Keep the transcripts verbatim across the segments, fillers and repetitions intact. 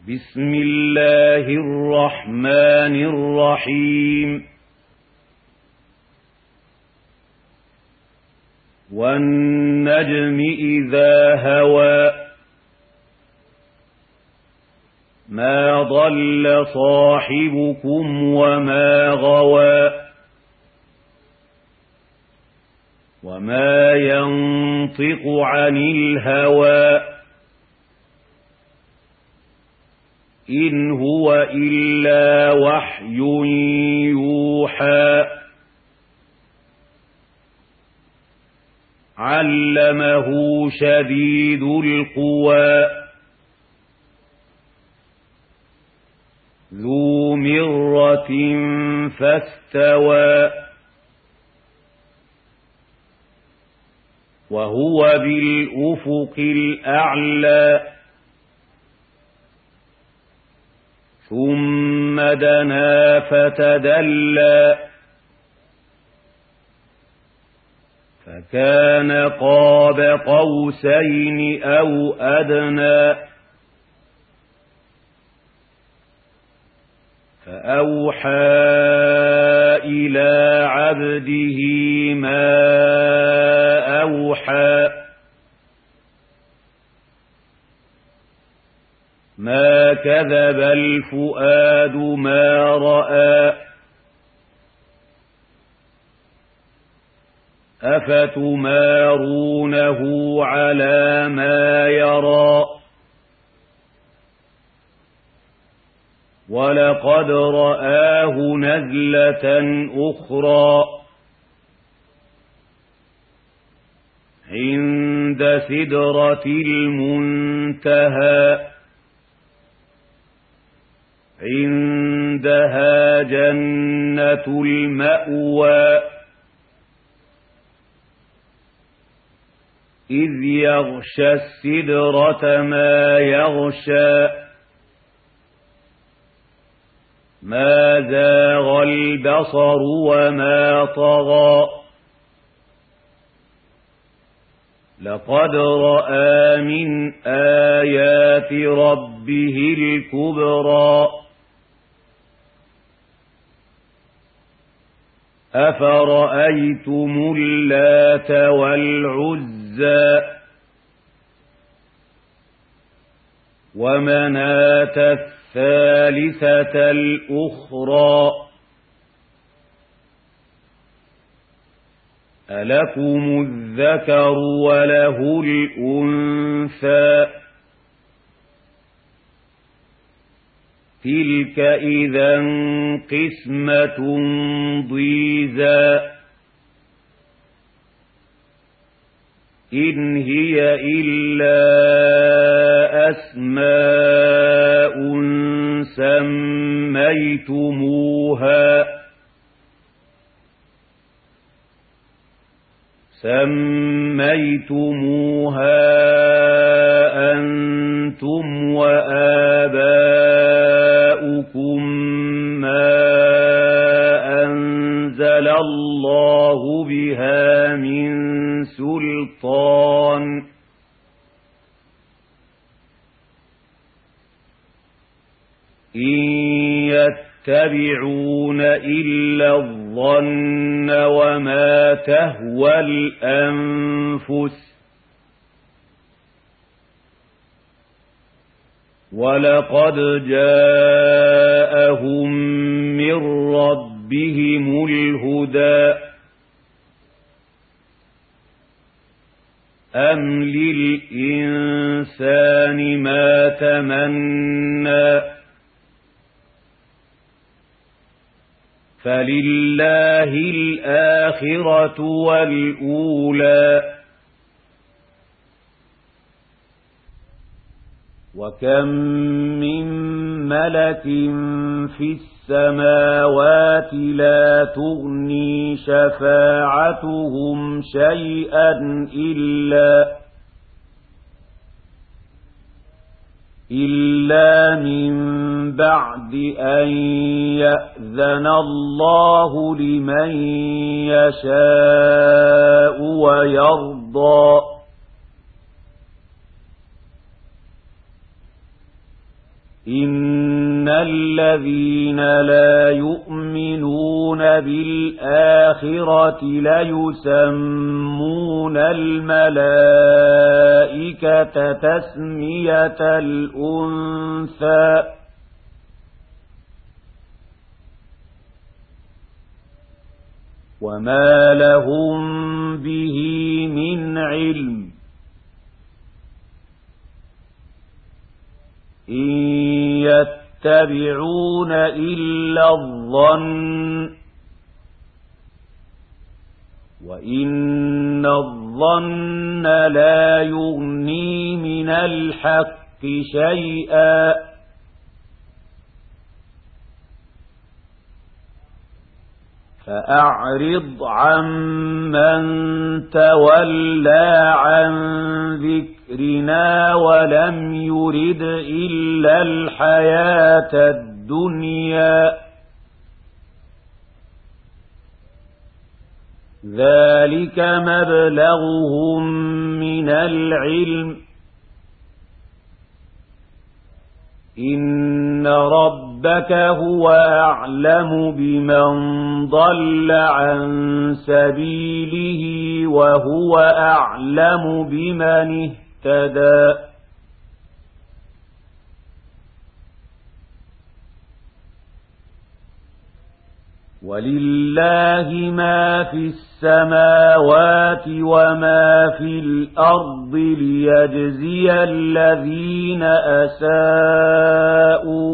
بسم الله الرحمن الرحيم والنجم إذا هوى ما ضل صاحبكم وما غوى وما ينطق عن الهوى إن هو إلا وحي يوحى علمه شديد القوى ذو مرة فاستوى وهو بالأفق الأعلى ثم دنا فتدلى فكان قاب قوسين أو أدنى فأوحى إلى عبده ما أوحى ما كذب الفؤاد ما رأى أفتمارونه على ما يرى ولقد رآه نزلة أخرى عند سدرة المنتهى عندها جنة المأوى إذ يغشى السدرة ما يغشى ما زاغ البصر وما طغى لقد رأى من آيات ربه الكبرى أفرأيتم اللات والعزى ومناة الثالثة الأخرى ألكم الذكر وله الأنثى تلك إذا قسمة ضيزى إن هي إلا أسماء سميتموها سميتموها أنتم وآباؤكم ما أنزل الله بها من سلطان إن يتبعون إلا الظن وما تهوى الأنفس ولقد جاءهم من ربهم الهدى أم للإنسان ما تمنى فلله الآخرة والأولى وكم من ملك في السماوات لا تغني شفاعتهم شيئا إلا إلا من بعد أن يأذن الله لمن يشاء ويرضى. إن الذين لا يؤمنون بالآخرة ليسمون الملائكة تسمية الأنثى وما لهم به من علم إن يتبعون إلا الظن وإن الظن لا يغني من الحق شيئا فأعرض عمن تولى عن ذكرنا ولم يرد إلا الحياة الدنيا ذلك مبلغهم من العلم إن ربك هو أعلم بمن ضل عن سبيله وهو أعلم بمن اهتدى ولله ما في السماوات وما في الأرض ليجزي الذين أساءوا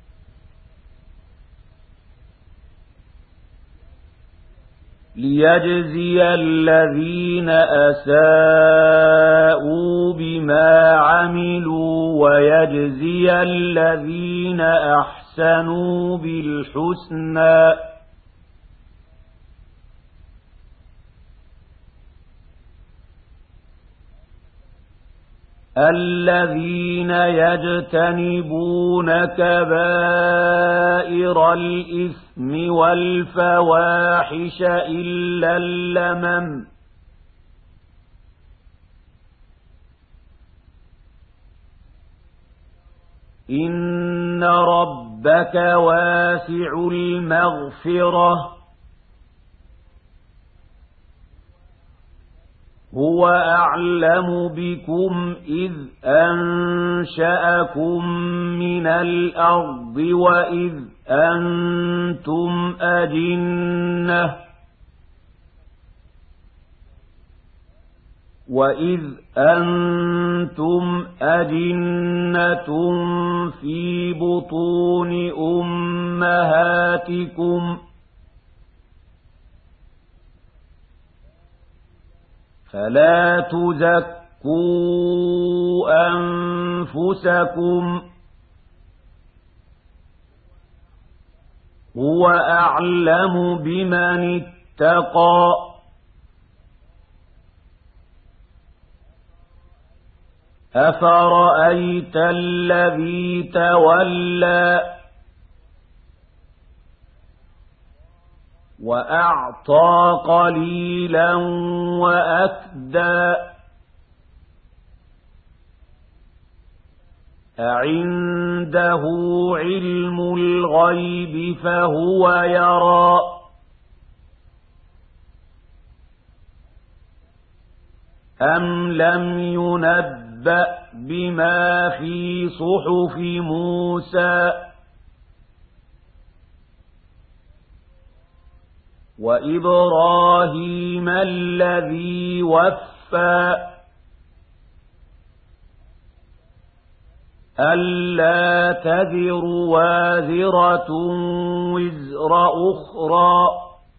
ليجزي الذين أساءوا بما عملوا ويجزي الذين أحسنوا بالحسنى الذين يجتنبون كبائر الإثم والفواحش إلا اللمم إن ربك واسع المغفرة هو أعلم بكم إذ أنشأكم من الأرض وإذ أنتم أجنة وإذ أنتم أجنة في بطون أمهاتكم فلا تزكوا أنفسكم هو أعلم بمن اتقى أفرأيت الذي تولى وأعطى قليلا وأكدى أعنده علم الغيب فهو يرى أم لم ينبأ بما في صحف موسى وإبراهيم الذي وفى ألا تذر وازرة وزر أخرى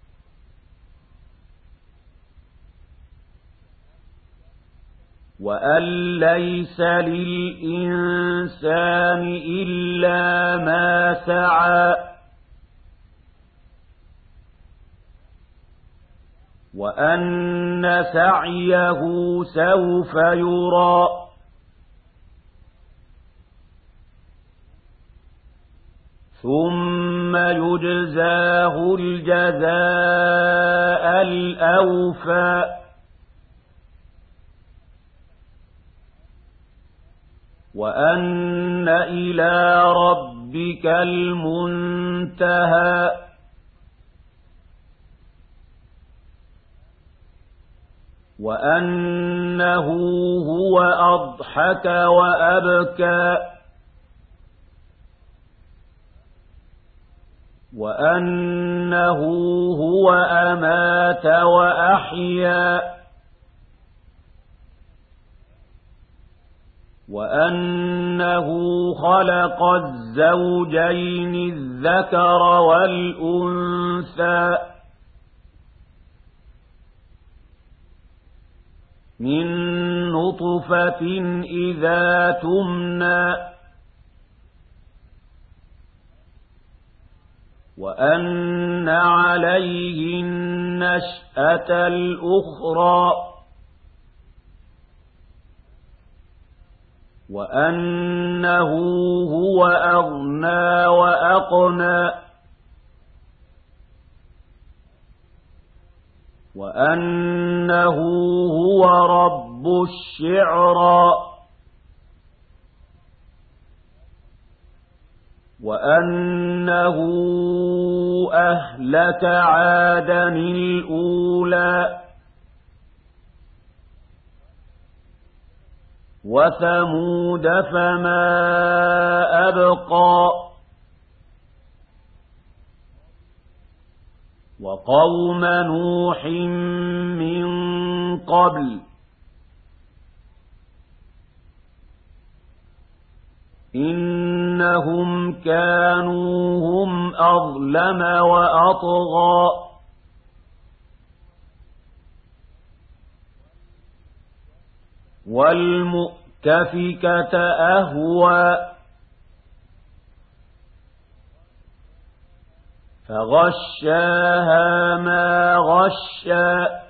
وأن ليس للإنسان إلا ما سعى وأن سعيه سوف يرى ثم يجزاه الجزاء الأوفى وأن وأن إلى ربك المنتهى وأنه هو أضحك وأبكى وأنه هو أمات وأحيا وأنه خلق الزوجين الذكر والأنثى من نطفة إذا تمنى وأن عليه النشأة الأخرى وأنه هو أغنى وأقنى وأنه هو رب الشعرى وأنه أهلك عادا الأولى وثمود فما أبقى وقوم نوح من قبل إنهم كانوا هم أظلم وأطغى والمؤتفكة أهوى فغشاها ما غشى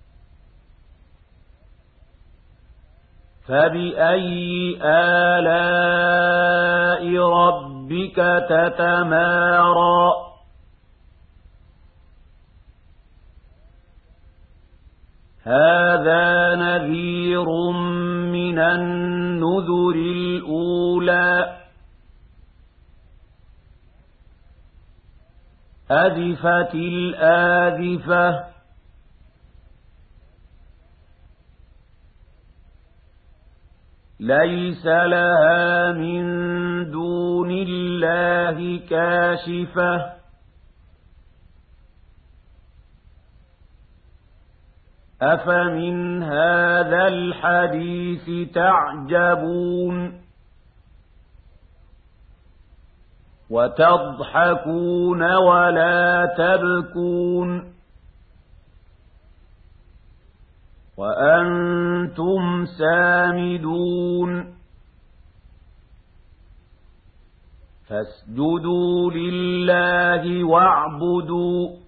فبأي آلاء ربك تتمارى هذا نذير من النذر الأولى أزفت الآزفة ليس لها من دون الله كاشفة أفمن هذا الحديث تعجبون وتضحكون ولا تبكون وأنتم سامدون فاسجدوا لله واعبدوا